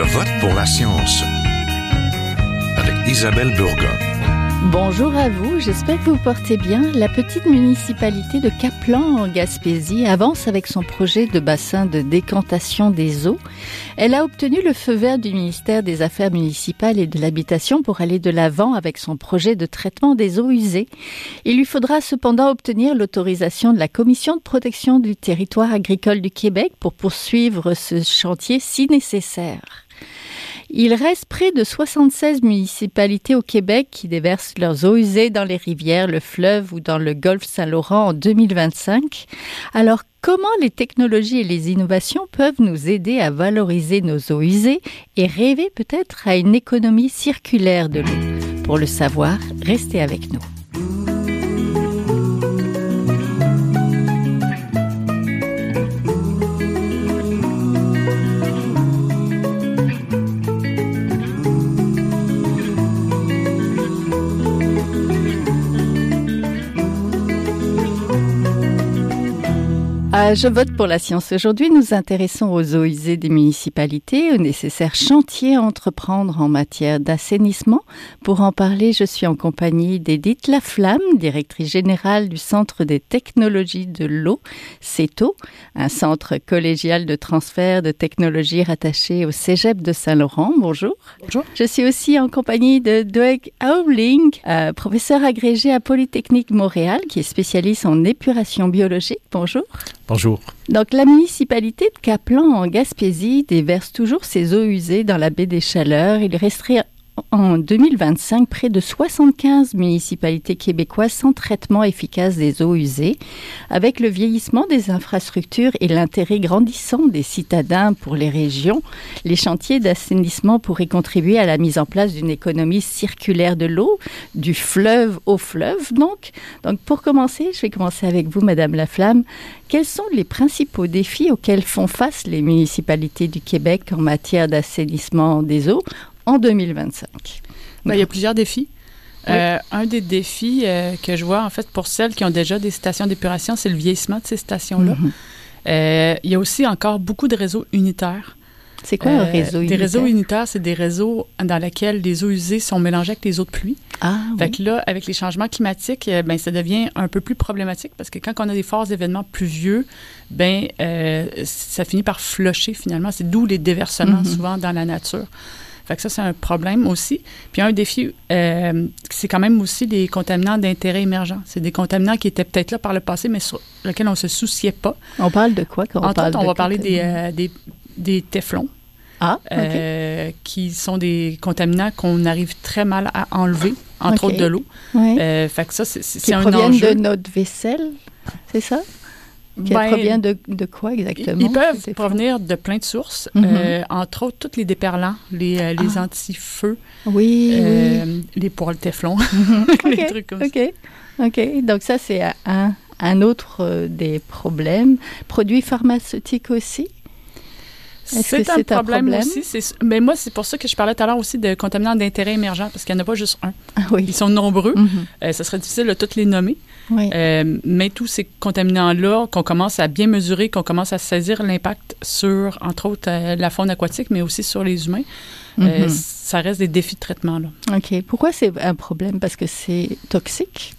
vote pour la science avec Isabelle Burgon. Bonjour à vous, j'espère que vous portez bien. La petite municipalité de Caplan en Gaspésie avance avec son projet de bassin de décantation des eaux. Elle a obtenu le feu vert du ministère des Affaires municipales et de l'Habitation pour aller de l'avant avec son projet de traitement des eaux usées. Il lui faudra cependant obtenir l'autorisation de la Commission de protection du territoire agricole du Québec pour poursuivre ce chantier si nécessaire. Il reste près de 76 municipalités au Québec qui déversent leurs eaux usées dans les rivières, le fleuve ou dans le golfe Saint-Laurent en 2025. Alors, comment les technologies et les innovations peuvent nous aider à valoriser nos eaux usées et rêver peut-être à une économie circulaire de l'eau? Pour le savoir, restez avec nous. Je vote pour la science. Aujourd'hui, nous nous intéressons aux eaux usées des municipalités, aux nécessaires chantiers à entreprendre en matière d'assainissement. Pour en parler, je suis en compagnie d'Édith Laflamme, directrice générale du Centre des technologies de l'eau, CETO, un centre collégial de transfert de technologies rattaché au Cégep de Saint-Laurent. Bonjour. Bonjour. Je suis aussi en compagnie de Doug Howling, professeur agrégé à Polytechnique Montréal, qui est spécialiste en épuration biologique. Bonjour. Bonjour. Donc, la municipalité de Caplan, en Gaspésie, déverse toujours ses eaux usées dans la baie des Chaleurs. Il resterait en 2025 près de 75 municipalités québécoises sans traitement efficace des eaux usées. Avec le vieillissement des infrastructures et l'intérêt grandissant des citadins pour les régions, les chantiers d'assainissement pourraient contribuer à la mise en place d'une économie circulaire de l'eau, du fleuve au fleuve. Donc, pour commencer, je vais commencer avec vous, Madame Laflamme. Quels sont les principaux défis auxquels font face les municipalités du Québec en matière d'assainissement des eaux en 2025? Il y a plusieurs défis. Oui. Un des défis que je vois, en fait, pour celles qui ont déjà des stations d'épuration, c'est le vieillissement de ces stations-là. Mm-hmm. Il y a aussi encore beaucoup de réseaux unitaires. C'est quoi un réseau unitaire? Des réseaux unitaires, c'est des réseaux dans lesquels les eaux usées sont mélangées avec les eaux de pluie. Fait que là, avec les changements climatiques, ça devient un peu plus problématique parce que quand on a des forts événements pluvieux, ça finit par flusher finalement. C'est d'où les déversements souvent dans la nature. Fait que ça, c'est un problème aussi. Puis un défi, c'est quand même aussi des contaminants d'intérêt émergent. C'est des contaminants qui étaient peut-être là par le passé, mais sur lesquels on ne se souciait pas. On parle de quoi quand on parle de on va parler des téflons. Qui sont des contaminants qu'on arrive très mal à enlever, entre autres de l'eau. Oui. Fait que ça, c'est un enjeu. Qui proviennent de notre vaisselle, c'est ça? Qui proviennent de quoi exactement? Ils peuvent provenir de plein de sources, entre autres tous les déperlants, les anti-feux, les poêles Teflon, les trucs comme ça. OK. Donc ça, c'est un autre des problèmes. Produits pharmaceutiques aussi? C'est un problème aussi. Mais moi, c'est pour ça que je parlais tout à l'heure aussi de contaminants d'intérêt émergent, parce qu'il n'y en a pas juste un. Ils sont nombreux. Ça serait difficile de tous les nommer. Oui. Mais tous ces contaminants-là, qu'on commence à bien mesurer, qu'on commence à saisir l'impact sur, entre autres, la faune aquatique, mais aussi sur les humains, ça reste des défis de traitement, là. OK. Pourquoi c'est un problème? Parce que c'est toxique?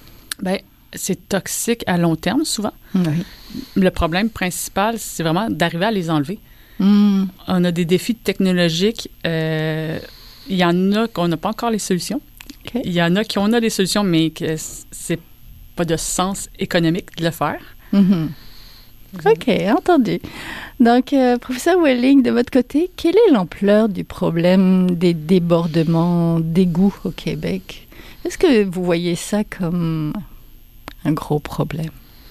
C'est toxique à long terme, souvent. Oui. Le problème principal, c'est vraiment d'arriver à les enlever. On a des défis technologiques. Il y en a qu'on n'a pas encore les solutions. Okay. Il y en a qui ont des solutions, mais que c'est pas de sens économique de le faire. OK, entendu. Donc, professeur Welling, de votre côté, quelle est l'ampleur du problème des débordements d'égouts au Québec? Est-ce que vous voyez ça comme un gros problème?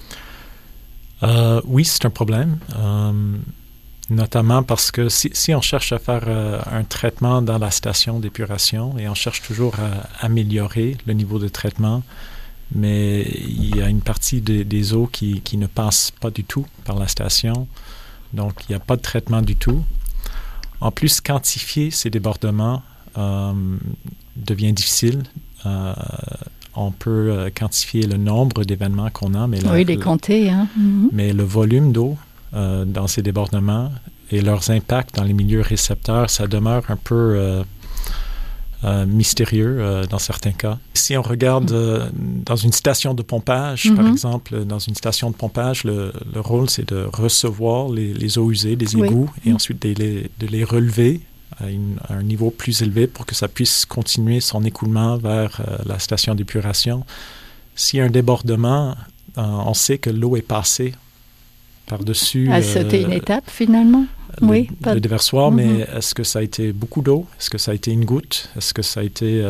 Oui, c'est un problème. Notamment parce que si on cherche à faire un traitement dans la station d'épuration et on cherche toujours à améliorer le niveau de traitement, mais il y a une partie des eaux qui ne passent pas du tout par la station, donc il n'y a pas de traitement du tout. En plus, quantifier ces débordements devient difficile. On peut quantifier le nombre d'événements qu'on a, mais les compter. Mais le volume d'eau dans ces débordements et leurs impacts dans les milieux récepteurs, ça demeure un peu mystérieux dans certains cas. Si on regarde dans une station de pompage, par exemple, dans une station de pompage, le rôle, c'est de recevoir les eaux usées des égouts et ensuite de les relever à un niveau plus élevé pour que ça puisse continuer son écoulement vers la station d'épuration. S'il y a un débordement, on sait que l'eau est passée par-dessus... À sauter une étape, finalement? Le déversoir, mais est-ce que ça a été beaucoup d'eau? Est-ce que ça a été une goutte? Est-ce que ça a été...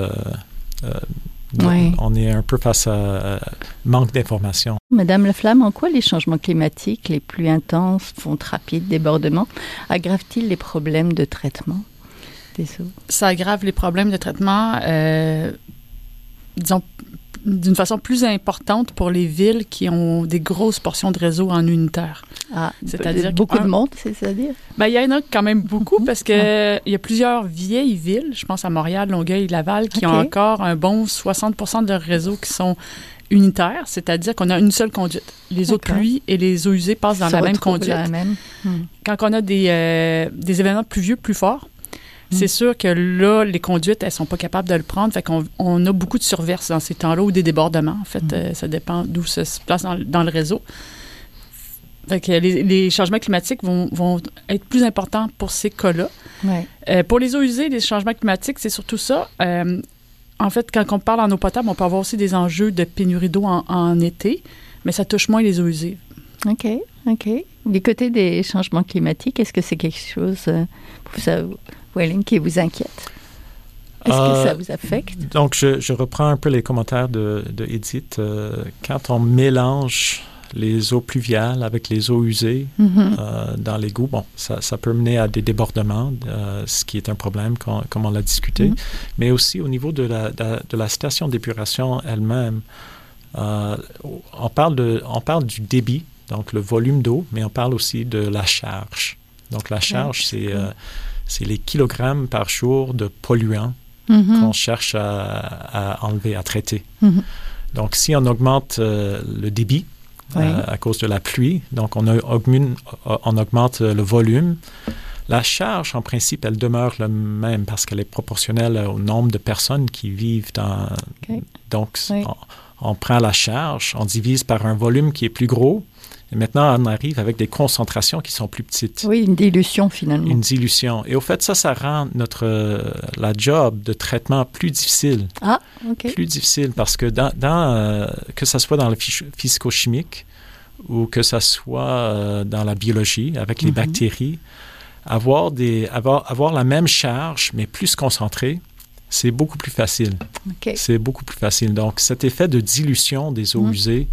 On est un peu face à manque d'informations. Madame Laflamme, en quoi les changements climatiques les plus intenses, fontes rapides, débordements, aggravent-ils les problèmes de traitement des eaux? Ça aggrave les problèmes de traitement, disons, d'une façon plus importante pour les villes qui ont des grosses portions de réseau en unitaire. C'est-à-dire beaucoup de monde, c'est-à-dire? Ben, il y en a quand même beaucoup parce que il y a plusieurs vieilles villes, je pense à Montréal, Longueuil, Laval, qui ont encore un bon 60% de leur réseau qui sont unitaires, c'est-à-dire qu'on a une seule conduite. Les eaux de pluie et les eaux usées passent dans la même conduite. Quand on a des événements pluvieux plus forts, c'est sûr que là, les conduites, elles ne sont pas capables de le prendre. Fait qu'on a beaucoup de surverses dans ces temps-là ou des débordements. En fait, ça dépend d'où ça se place dans le réseau. Fait que les changements climatiques vont être plus importants pour ces cas-là. Pour les eaux usées, les changements climatiques, c'est surtout ça. En fait, quand on parle en eau potable, on peut avoir aussi des enjeux de pénurie d'eau en été, mais ça touche moins les eaux usées. OK. Du côté des changements climatiques, est-ce que c'est quelque chose... Welling, qui vous inquiète? Est-ce que ça vous affecte? Donc, je reprends un peu les commentaires de Edith. Quand on mélange les eaux pluviales avec les eaux usées dans l'égout, bon, ça peut mener à des débordements, ce qui est un problème, comme on l'a discuté. Mais aussi, au niveau de la station d'épuration elle-même, on parle du débit, donc le volume d'eau, mais on parle aussi de la charge. Donc, la charge, c'est les kilogrammes par jour de polluants qu'on cherche à enlever, à traiter. Donc, si on augmente le débit à cause de la pluie, donc on augmente le volume, la charge, en principe, elle demeure la même parce qu'elle est proportionnelle au nombre de personnes qui vivent dans... Donc, on prend la charge, on divise par un volume qui est plus gros, et maintenant, on arrive avec des concentrations qui sont plus petites. Oui, une dilution, finalement. Une dilution. Et au fait, ça rend la job de traitement plus difficile. Plus difficile parce que que ce soit dans le physico-chimique ou que ce soit dans la biologie, avec les bactéries, avoir la même charge, mais plus concentrée, c'est beaucoup plus facile. C'est beaucoup plus facile. Donc, cet effet de dilution des eaux usées,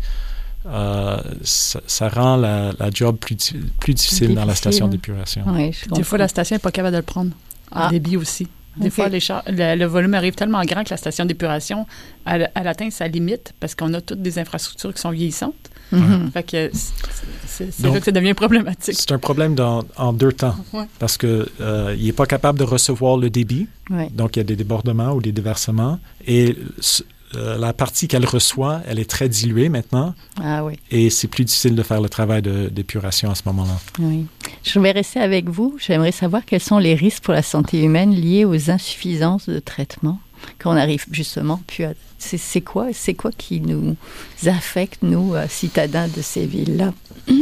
ça rend la job plus difficile dans la station d'épuration. Des fois, la station n'est pas capable de le prendre en débit aussi. Des fois, le volume arrive tellement grand que la station d'épuration, elle atteint sa limite parce qu'on a toutes des infrastructures qui sont vieillissantes. Fait que c'est là que ça devient problématique. C'est un problème en deux temps parce qu'il n'est pas capable de recevoir le débit. Donc, il y a des débordements ou des déversements. Et la partie qu'elle reçoit, elle est très diluée maintenant. Et c'est plus difficile de faire le travail d'épuration à ce moment-là. Je vais rester avec vous. J'aimerais savoir quels sont les risques pour la santé humaine liés aux insuffisances de traitement qu'on arrive justement plus à... C'est quoi qui nous affecte, nous, citadins de ces villes-là?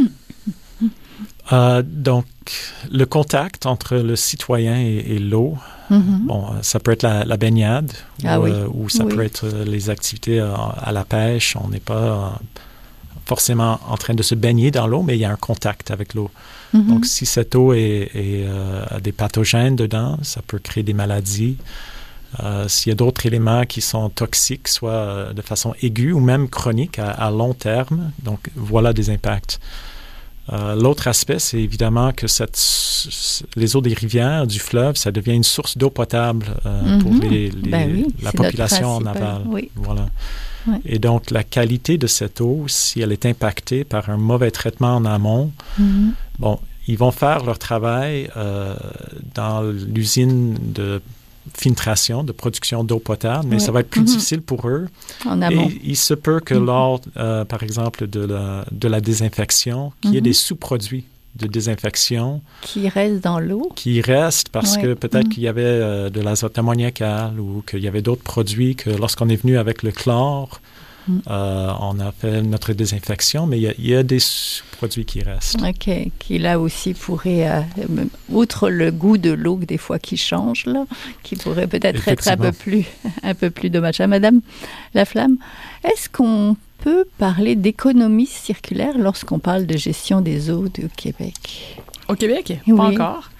Donc, le contact entre le citoyen et l'eau, bon, ça peut être la baignade ou ça peut être les activités à la pêche. On n'est pas forcément en train de se baigner dans l'eau, mais il y a un contact avec l'eau. Donc, si cette eau a des pathogènes dedans, ça peut créer des maladies. S'il y a d'autres éléments qui sont toxiques, soit de façon aiguë ou même chronique à long terme, donc voilà des impacts. L'autre aspect, c'est évidemment que les eaux des rivières, du fleuve, ça devient une source d'eau potable pour la population en aval. Voilà. Et donc, la qualité de cette eau, si elle est impactée par un mauvais traitement en amont, bon, ils vont faire leur travail dans l'usine de filtration, de production d'eau potable, mais ça va être plus difficile pour eux. En amont. Et il se peut que lors, par exemple, de la désinfection, qu'il y ait des sous-produits de désinfection. Qui reste dans l'eau. Qui reste parce que peut-être qu'il y avait de l'azote ammoniacal ou qu'il y avait d'autres produits que lorsqu'on est venu avec le chlore, on a fait notre désinfection, mais il y a des produits qui restent. OK. Qui là aussi pourraient, outre le goût de l'eau des fois qui change, là, qui pourrait peut-être être un peu plus dommageable. Madame Laflamme, est-ce qu'on peut parler d'économie circulaire lorsqu'on parle de gestion des eaux du Québec? Au Québec? Oui. Pas encore.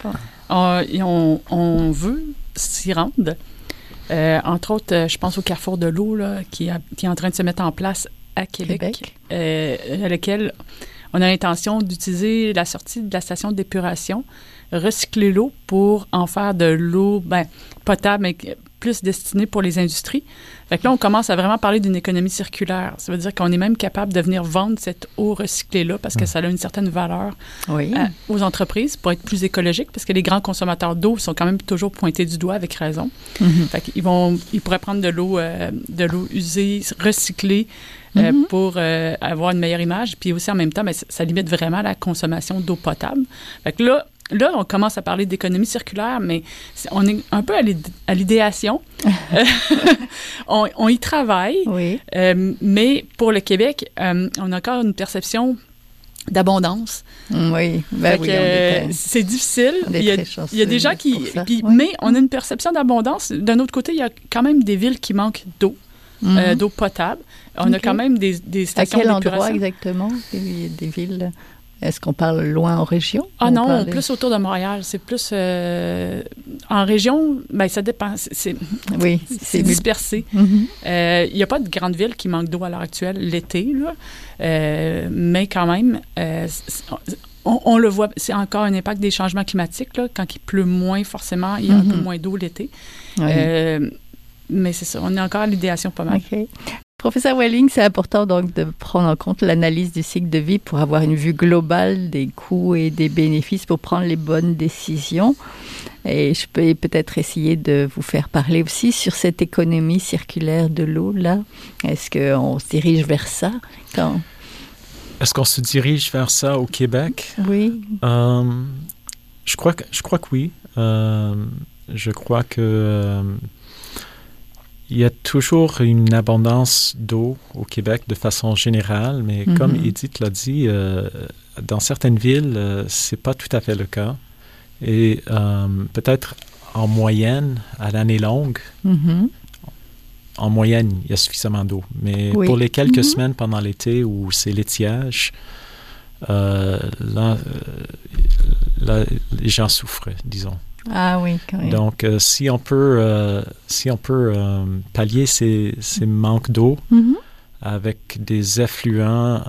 On veut s'y rendre. Entre autres, je pense au Carrefour de l'eau là, qui est en train de se mettre en place à Québec. À laquelle on a l'intention d'utiliser la sortie de la station d'épuration, recycler l'eau pour en faire de l'eau potable, mais plus destinée pour les industries. Fait que là, on commence à vraiment parler d'une économie circulaire. Ça veut dire qu'on est même capable de venir vendre cette eau recyclée-là parce que ça a une certaine valeur aux entreprises pour être plus écologique, parce que les grands consommateurs d'eau sont quand même toujours pointés du doigt avec raison. Fait qu'ils pourraient prendre de l'eau usée, recyclée, pour avoir une meilleure image. Puis aussi, en même temps, ça limite vraiment la consommation d'eau potable. Fait que là, on commence à parler d'économie circulaire, mais on est un peu à l'idéation. On y travaille, mais pour le Québec, on a encore une perception d'abondance. Oui, c'est difficile. Il y a des gens qui... Mais on a une perception d'abondance. D'un autre côté, il y a quand même des villes qui manquent d'eau. D'eau potable. On a quand même des stations d'épuration. À quel endroit exactement, des villes? Est-ce qu'on parle loin en région? Non, plus autour de Montréal. C'est plus... en région, ça dépend. C'est dispersé. Il n'y a pas de grande ville qui manque d'eau à l'heure actuelle, l'été, là. Mais quand même, on le voit, c'est encore un impact des changements climatiques. Là. Quand il pleut moins, forcément, il y a un peu moins d'eau l'été. Mais c'est ça, on est encore à l'idéation pas mal. OK. Professeur Welling, c'est important donc de prendre en compte l'analyse du cycle de vie pour avoir une vue globale des coûts et des bénéfices pour prendre les bonnes décisions. Et je peux peut-être essayer de vous faire parler aussi sur cette économie circulaire de l'eau, là. Est-ce qu'on se dirige vers ça? Est-ce qu'on se dirige vers ça au Québec? Oui. Je crois que oui. Je crois que... il y a toujours une abondance d'eau au Québec de façon générale, mais comme Edith l'a dit, dans certaines villes, c'est pas tout à fait le cas. Et peut-être en moyenne, à l'année longue, en moyenne, il y a suffisamment d'eau. Mais pour les quelques semaines pendant l'été où c'est l'étiage, là, les gens souffrent, disons. Ah oui, quand même. Donc, si on peut pallier ces manques d'eau avec des effluents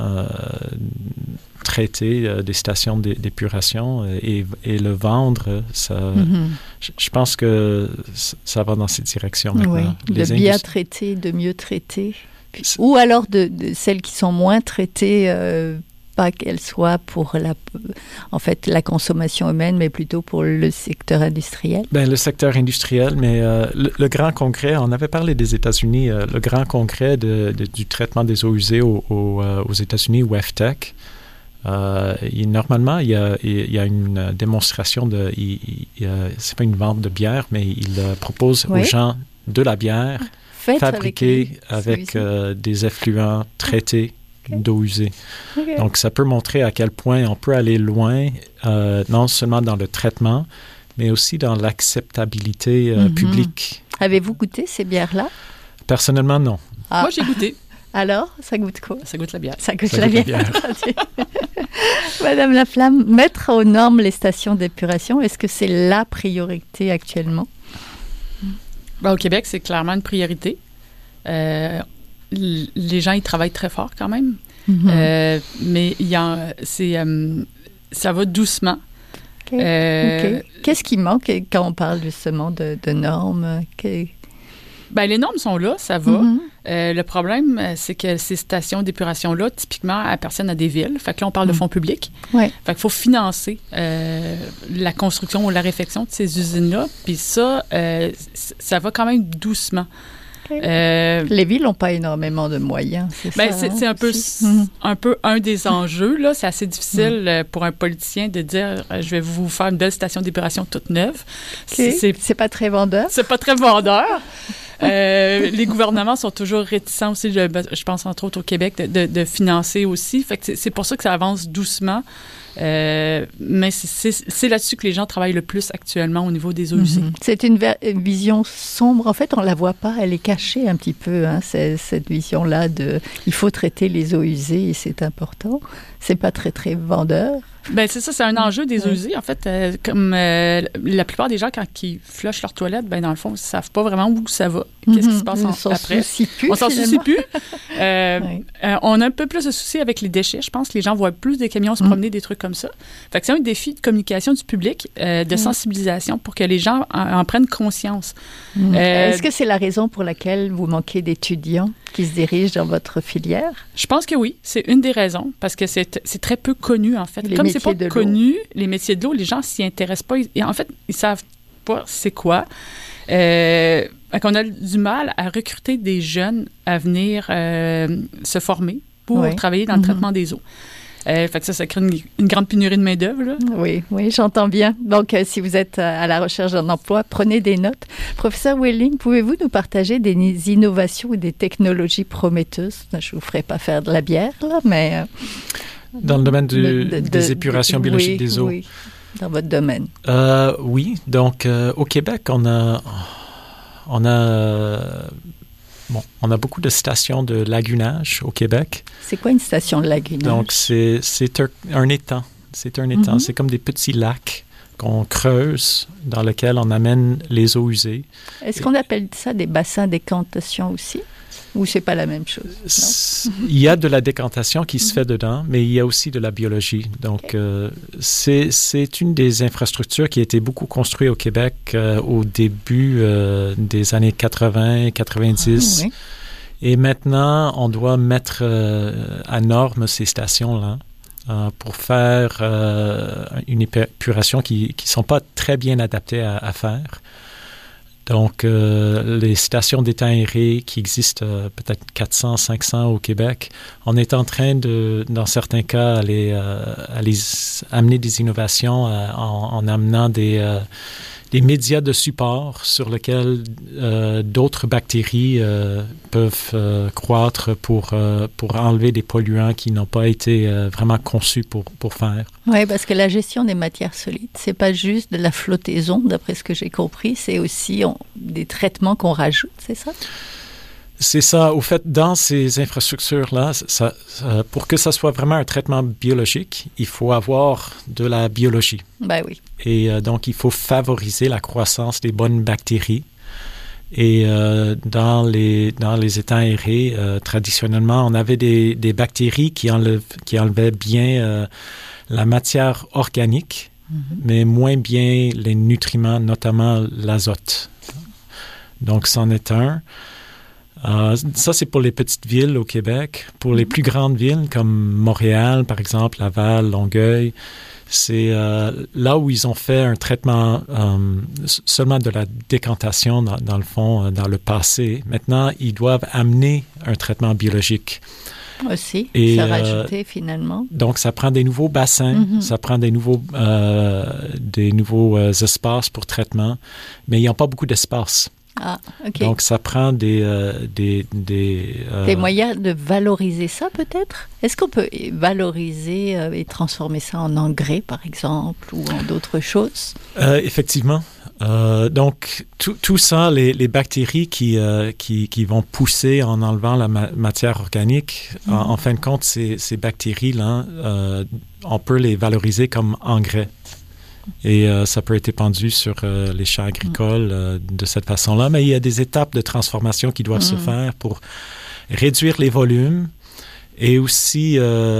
traités des stations d'épuration et le vendre, ça, je pense que ça va dans cette direction maintenant. Oui, de bien traiter, de mieux traiter. Ou alors de celles qui sont moins traitées, pas qu'elles soient pour la consommation humaine, mais plutôt pour le secteur industriel? Le secteur industriel, mais le grand congrès, on avait parlé des États-Unis, le grand congrès du traitement des eaux usées aux États-Unis, WEFTEC, normalement, il y a une démonstration c'est pas une vente de bière, mais il propose aux gens de la bière fabriquée avec des effluents traités d'eau usée. Donc, ça peut montrer à quel point on peut aller loin, non seulement dans le traitement, mais aussi dans l'acceptabilité publique. Avez-vous goûté ces bières-là? Personnellement, non. Moi, j'ai goûté. Alors, ça goûte quoi? Ça goûte la bière. Ça goûte la bière. Madame Laflamme, mettre aux normes les stations d'épuration, est-ce que c'est la priorité actuellement? Au Québec, c'est clairement une priorité. Les gens, ils travaillent très fort quand même. Mais ça va doucement. Okay. Qu'est-ce qui manque quand on parle justement de normes? Les normes sont là, ça va. Le problème, c'est que ces stations d'épuration-là, typiquement, appartiennent à des villes. Fait que là, on parle de fonds publics. Fait qu'il faut financer la construction ou la réfection de ces usines-là. Puis ça va quand même doucement. Les villes n'ont pas énormément de moyens, c'est ça? C'est un peu un des enjeux. Là. C'est assez difficile pour un politicien de dire je vais vous faire une belle station d'épuration toute neuve. Okay. C'est pas très vendeur? C'est pas très vendeur. Les gouvernements sont toujours réticents aussi, je pense entre autres au Québec, de financer aussi. Fait que c'est pour ça que ça avance doucement. Mais c'est là-dessus que les gens travaillent le plus actuellement au niveau des eaux usées. C'est une vision sombre. En fait, on la voit pas. Elle est cachée un petit peu, hein, cette vision-là de il faut traiter les eaux usées et c'est important. C'est pas très, très vendeur. Ben c'est ça, c'est un enjeu des eaux usées. En fait, comme la plupart des gens, quand ils flushent leur toilette, ben dans le fond, ils ne savent pas vraiment où ça va. Qu'est-ce qui se passe après? On s'en soucie plus. On a un peu plus de soucis avec les déchets, je pense. Les gens voient plus des camions se promener, des trucs comme ça. Fait que c'est un défi de communication du public, de sensibilisation pour que les gens en prennent conscience. Est-ce que c'est la raison pour laquelle vous manquez d'étudiants qui se dirigent dans votre filière? Je pense que oui, c'est une des raisons, parce que c'est très peu connu, en fait. Comme c'est pas connu, les métiers de l'eau, les gens s'y intéressent pas. En fait, ils savent pas c'est quoi. On a du mal à recruter des jeunes à venir se former pour travailler dans le traitement des eaux. Fait que ça crée une grande pénurie de main-d'œuvre. Oui, j'entends bien. Donc, si vous êtes à la recherche d'un emploi, prenez des notes. Professeur Welling, pouvez-vous nous partager des innovations ou des technologies prometteuses? Je ne vous ferai pas faire de la bière, là, mais... Dans le domaine des épurations biologiques des eaux. Oui, dans votre domaine. Oui, donc au Québec, on a beaucoup de stations de lagunage au Québec. C'est quoi une station de lagunage? Donc, c'est un étang. C'est un étang. C'est comme des petits lacs qu'on creuse dans lesquels on amène les eaux usées. Est-ce qu'on appelle ça des bassins décantation aussi? Ou c'est pas la même chose? Non? Il y a de la décantation qui se fait dedans, mais il y a aussi de la biologie. Donc, c'est une des infrastructures qui a été beaucoup construite au Québec au début des années 80, 90. Oui. Et maintenant, on doit mettre à norme ces stations-là pour faire une épuration qui ne sont pas très bien adaptées à faire. Donc, les stations d'étang aéré qui existent peut-être 400, 500 au Québec, on est en train dans certains cas, aller amener des innovations en amenant des médias de support sur lesquels d'autres bactéries peuvent croître pour enlever des polluants qui n'ont pas été vraiment conçus pour faire. Oui, parce que la gestion des matières solides, c'est pas juste de la flottaison, d'après ce que j'ai compris, c'est aussi des traitements qu'on rajoute, c'est ça? C'est ça. Au fait, dans ces infrastructures-là, pour que ça soit vraiment un traitement biologique, il faut avoir de la biologie. Ben oui. Et donc, il faut favoriser la croissance des bonnes bactéries. Et dans les étangs aérés, traditionnellement, on avait des bactéries qui enlevaient bien la matière organique, mais moins bien les nutriments, notamment l'azote. Donc, c'en est un. Ça, c'est pour les petites villes au Québec. Pour les plus grandes villes, comme Montréal, par exemple, Laval, Longueuil, c'est là où ils ont fait un traitement seulement de la décantation, dans le fond, dans le passé. Maintenant, ils doivent amener un traitement biologique. Aussi, ça rajouter finalement. Donc, ça prend des nouveaux bassins, ça prend des nouveaux espaces pour traitement, mais ils n'ont pas beaucoup d'espace. Ah, OK. Donc, ça prend des moyens de valoriser ça, peut-être? Est-ce qu'on peut valoriser et transformer ça en engrais, par exemple, ou en d'autres choses? Effectivement. Donc, tout ça, les bactéries qui vont pousser en enlevant la matière organique, en fin de compte, ces bactéries-là, on peut les valoriser comme engrais. Et ça peut être épandu sur les champs agricoles de cette façon-là. Mais il y a des étapes de transformation qui doivent se faire pour réduire les volumes. Et aussi,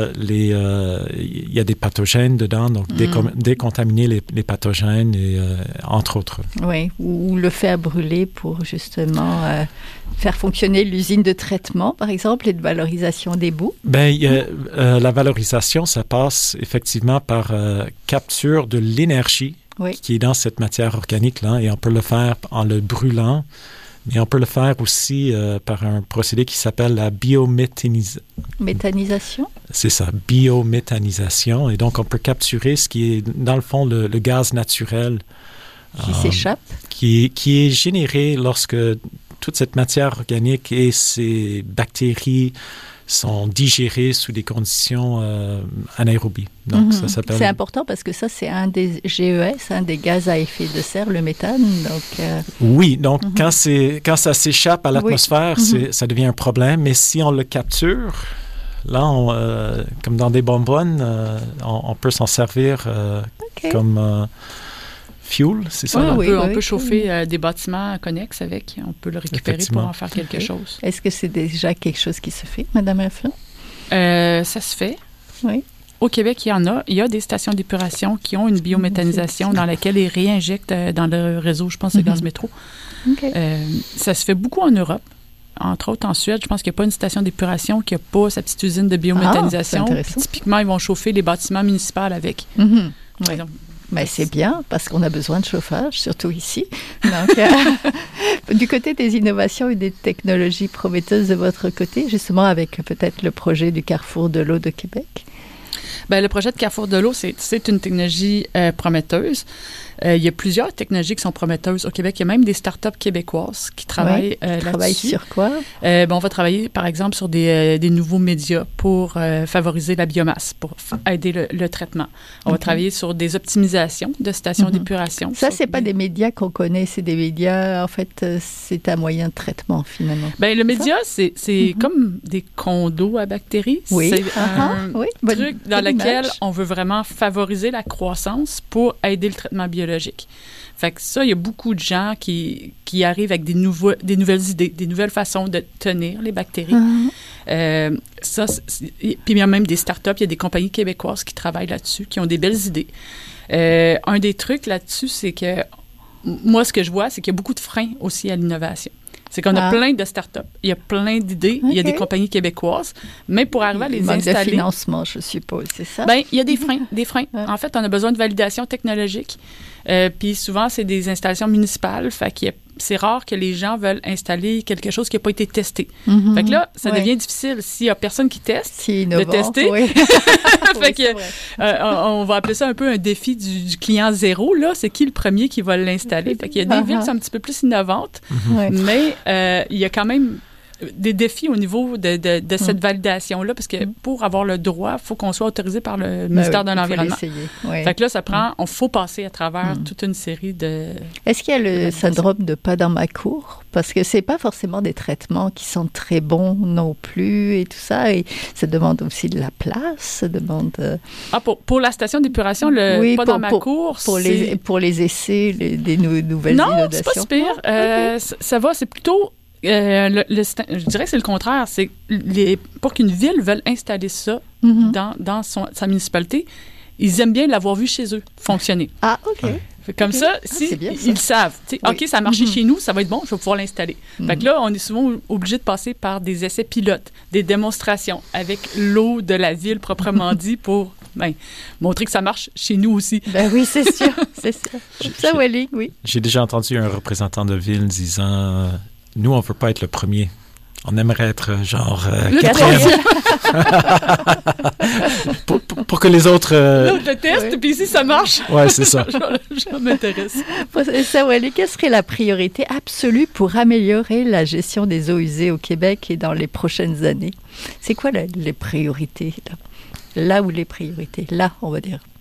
il y a des pathogènes dedans, donc décontaminer les pathogènes, entre autres. Oui, ou le faire brûler pour justement faire fonctionner l'usine de traitement, par exemple, et de valorisation des boues. La valorisation, ça passe effectivement par capture de l'énergie qui est dans cette matière organique-là, et on peut le faire en le brûlant Mais on peut le faire aussi par un procédé qui s'appelle la biométhanisation. Méthanisation? C'est ça, biométhanisation. Et donc, on peut capturer ce qui est, dans le fond, le gaz naturel. Qui s'échappe? Qui est généré lorsque toute cette matière organique et ces bactéries sont digérées sous des conditions anaérobies. Donc, ça s'appelle... C'est important parce que ça, c'est un des GES, un des gaz à effet de serre, le méthane. Donc, Oui, donc quand ça s'échappe à l'atmosphère, ça devient un problème. Mais si on le capture, là, comme dans des bonbonnes, on peut s'en servir comme... fuel, c'est ça? On peut chauffer des bâtiments connexes avec. On peut le récupérer pour en faire quelque chose. Est-ce que c'est déjà quelque chose qui se fait, Mme Raffin? Ça se fait. Oui. Au Québec, il y en a. Il y a des stations d'épuration qui ont une biométhanisation dans laquelle ils réinjectent dans le réseau, je pense, de gaz métro. Ça se fait beaucoup en Europe. Entre autres, en Suède, je pense qu'il n'y a pas une station d'épuration qui n'a pas sa petite usine de biométhanisation. Typiquement, ils vont chauffer les bâtiments municipaux avec. Oui. Mais c'est bien, parce qu'on a besoin de chauffage, surtout ici. Donc, du côté des innovations et des technologies prometteuses de votre côté, justement avec peut-être le projet du Carrefour de l'eau de Québec? Bien, le projet de Carrefour de l'eau, c'est une technologie prometteuse. Il y a plusieurs technologies qui sont prometteuses au Québec. Il y a même des startups québécoises qui travaillent là-dessus. Travaillent sur quoi? On va travailler, par exemple, sur des nouveaux médias pour favoriser la biomasse, pour aider le traitement. On va travailler sur des optimisations de stations d'épuration. Ça, c'est pas des médias qu'on connaît, c'est des médias, en fait, c'est un moyen de traitement, finalement. Bien, le média, c'est comme des condos à bactéries. Oui. C'est un truc dans lequel on veut vraiment favoriser la croissance pour aider le traitement biologique. Fait que ça, il y a beaucoup de gens qui arrivent avec des nouvelles idées, des nouvelles façons de tenir les bactéries. Puis il y a même des startups, il y a des compagnies québécoises qui travaillent là-dessus, qui ont des belles idées. Un des trucs là-dessus, c'est que moi, ce que je vois, c'est qu'il y a beaucoup de freins aussi à l'innovation. C'est qu'on a plein de startups, il y a plein d'idées, il y a des compagnies québécoises, mais pour arriver à les installer... de financement, je suppose, c'est ça? Bien, il y a des freins. En fait, on a besoin de validation technologique. Puis souvent, c'est des installations municipales. Fait que c'est rare que les gens veulent installer quelque chose qui n'a pas été testé. Fait que là, ça devient difficile s'il n'y a personne qui teste de tester. Fait que, on va appeler ça un peu un défi du client zéro. Là, c'est qui le premier qui va l'installer? Fait qu'il y a des villes qui sont un petit peu plus innovantes, mais il y a quand même des défis au niveau de cette validation-là, parce que pour avoir le droit, il faut qu'on soit autorisé par le ministère de l'Environnement. Fait que là, ça prend... Il faut passer à travers toute une série de... Est-ce qu'il y a le syndrome de pas dans ma cour? Parce que c'est pas forcément des traitements qui sont très bons non plus et tout ça. Et ça demande aussi de la place, ça demande... pour la station d'épuration, le pas dans ma cour, pour les essais, des nouvelles innovations? Non, c'est pas si pire. Ça va, c'est plutôt... je dirais que c'est le contraire. C'est pour qu'une ville veuille installer ça dans sa municipalité, ils aiment bien l'avoir vu chez eux fonctionner. Ah, OK. Comme ça, ils savent. OK, ça a marché chez nous, ça va être bon, je vais pouvoir l'installer. Fait que là, on est souvent obligé de passer par des essais pilotes, des démonstrations avec l'eau de la ville proprement dit pour montrer que ça marche chez nous aussi. Ben oui, c'est sûr. Ça, Welling, oui. J'ai déjà entendu un représentant de ville disant... Nous, on ne veut pas être le premier. On aimerait être genre quatrième. pour que les autres... L'autre le teste, puis ici, ça marche. Oui, c'est ça. Je m'intéresse. Ça, Welling, quelle serait la priorité absolue pour améliorer la gestion des eaux usées au Québec et dans les prochaines années? C'est quoi les priorités? Là où les priorités? Là, on va dire.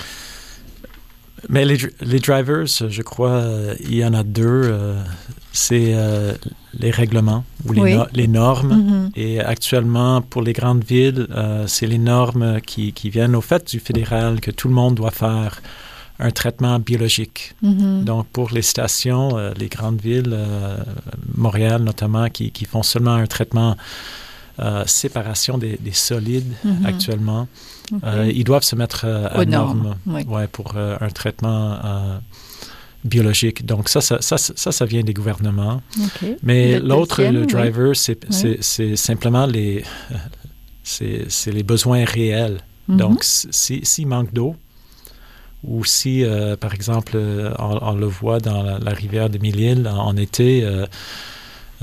Mais les drivers, je crois, il y en a deux. C'est les règlements ou les normes. Et actuellement, pour les grandes villes, c'est les normes qui viennent au fait du fédéral que tout le monde doit faire un traitement biologique. Donc, pour les stations, les grandes villes, Montréal notamment, qui font seulement un traitement séparation des solides actuellement, ils doivent se mettre à normes pour un traitement biologique. Donc, ça vient des gouvernements. Mais l'autre, le driver, c'est simplement les besoins réels. Donc, s'il manque d'eau, ou si, par exemple, on le voit dans la rivière de Mille-Îles en été,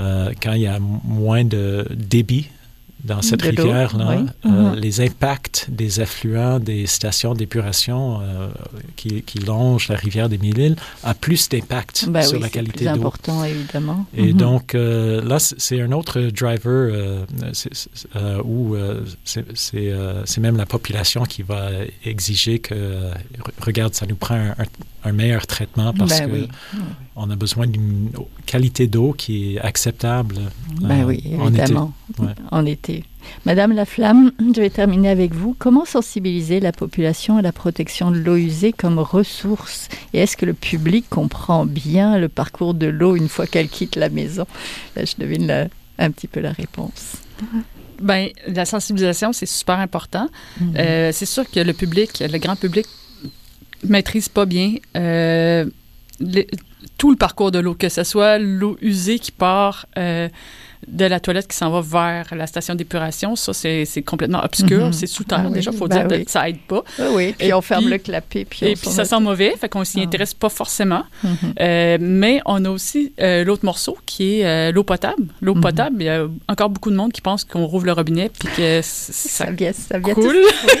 quand il y a moins de débit dans cette rivière-là, les impacts des effluents des stations d'épuration qui longent la rivière des Mille-Îles a plus d'impact sur la qualité d'eau. C'est important, évidemment. Et donc, là, c'est un autre driver où c'est même la population qui va exiger que, regarde, ça nous prend un meilleur traitement parce on a besoin d'une qualité d'eau qui est acceptable évidemment, en été. Madame Laflamme, je vais terminer avec vous. Comment sensibiliser la population à la protection de l'eau usée comme ressource? Et est-ce que le public comprend bien le parcours de l'eau une fois qu'elle quitte la maison? Là, je devine un petit peu la réponse. Bien, la sensibilisation, c'est super important. C'est sûr que le grand public maîtrise pas bien tout le parcours de l'eau, que ce soit l'eau usée qui part de la toilette qui s'en va vers la station d'épuration. Ça, c'est complètement obscur. C'est sous terre. Déjà, il faut dire que ça aide pas. Oui, puis on ferme le clapet. Puis ça sent mauvais, fait qu'on s'y intéresse pas forcément. Mais on a aussi l'autre morceau qui est l'eau potable. L'eau potable, il y a encore beaucoup de monde qui pense qu'on rouvre le robinet puis que ça coule.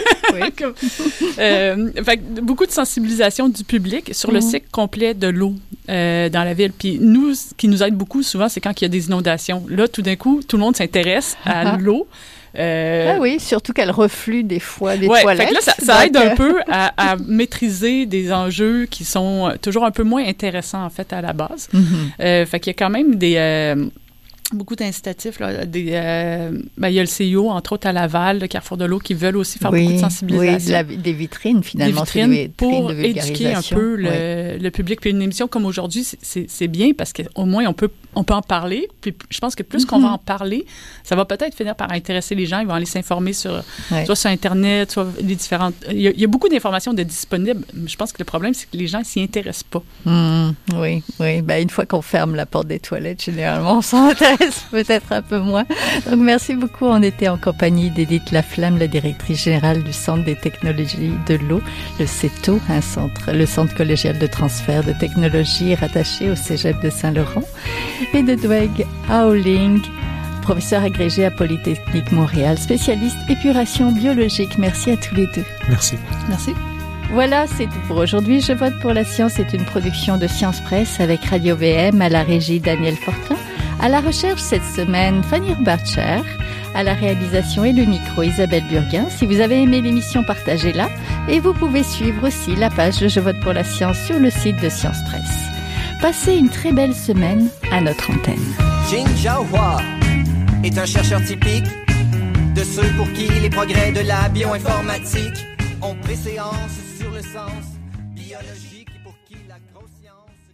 Fait que beaucoup de sensibilisation du public sur le cycle complet de l'eau dans la ville. Puis nous, ce qui nous aide beaucoup souvent, c'est quand il y a des inondations. Là, tout d'un coup, tout le monde s'intéresse à l'eau. Surtout qu'elle reflue des fois des toilettes. Fait que là, ça aide un peu à maîtriser des enjeux qui sont toujours un peu moins intéressants, en fait, à la base. Fait qu'il y a quand même beaucoup d'incitatifs. Il y a le CIO, entre autres à Laval, le Carrefour de l'eau, qui veulent aussi faire beaucoup de sensibilisation. Oui, des vitrines, finalement. Des vitrines pour éduquer un peu le public. Puis une émission comme aujourd'hui, c'est bien parce qu'au moins, on peut en parler. Puis je pense que plus qu'on va en parler, ça va peut-être finir par intéresser les gens. Ils vont aller s'informer soit sur Internet, soit les différentes... Il y a beaucoup d'informations de disponibles. Je pense que le problème, c'est que les gens ne s'y intéressent pas. Oui. Une fois qu'on ferme la porte des toilettes, généralement, on s'en intéresse peut-être un peu moins. Donc, merci beaucoup. On était en compagnie d'Édith Laflamme, la directrice générale du Centre des technologies de l'eau, le CETO, le Centre collégial de transfert de technologies rattaché au Cégep de Saint-Laurent, et de Dweg Howling, professeur agrégé à Polytechnique Montréal, spécialiste épuration biologique. Merci à tous les deux. Merci. Merci. Voilà, c'est tout pour aujourd'hui. Je vote pour la science est une production de Science Presse avec Radio VM, à la régie Daniel Fortin, à la recherche cette semaine Fanny Barcher, à la réalisation et le micro Isabelle Burguin. Si vous avez aimé l'émission, partagez-la et vous pouvez suivre aussi la page de Je vote pour la science sur le site de Science Presse. Passez une très belle semaine à notre antenne. Jin Jiahua est un chercheur typique de ceux pour qui les progrès de la bioinformatique ont préséance sur le sens biologique et pour qui la grosse science...